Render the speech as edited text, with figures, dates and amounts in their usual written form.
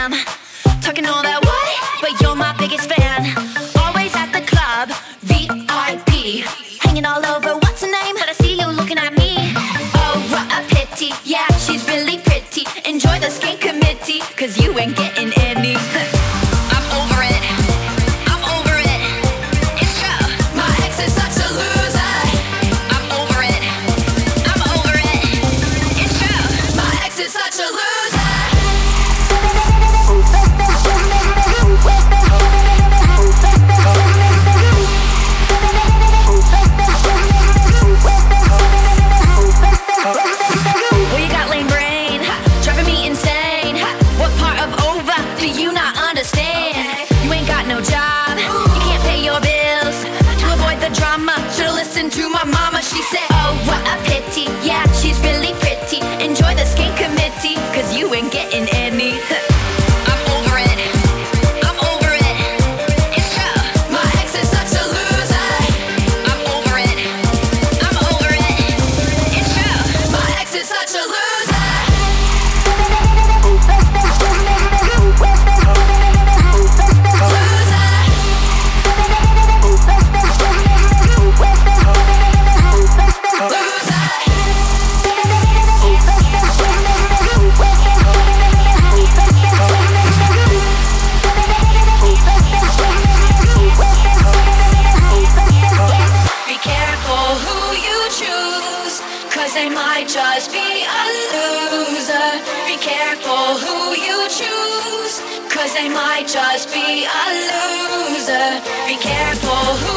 Instagram. Talking all that what? But you're my biggest fan. Always at the club, VIP. Hanging all over, what's her name? But I see you looking at me. Oh, what a pity. Yeah, she's really pretty. Enjoy the skate committee, cause you ain't getting any. I'm over it. I'm over it. It's true. My ex is such a loser. I'm over it. I'm over it. It's true. My ex is such a loser. Well, you got lame brain, driving me insane. What part of over do you not understand? You ain't got no job, you can't pay your bills. To avoid the drama, should've listened to my mama. She said, oh, what a pity. Yeah, she's really pretty. Enjoy the skate committee, cause you ain't getting any. I'm over it. I'm over it. It's true. My ex is such a loser. I'm over it. I'm over it. It's true. My ex is such a loser. Be careful who you choose, cause they might just be a loser. Be careful who you choose, cause they might just be a loser. Be careful who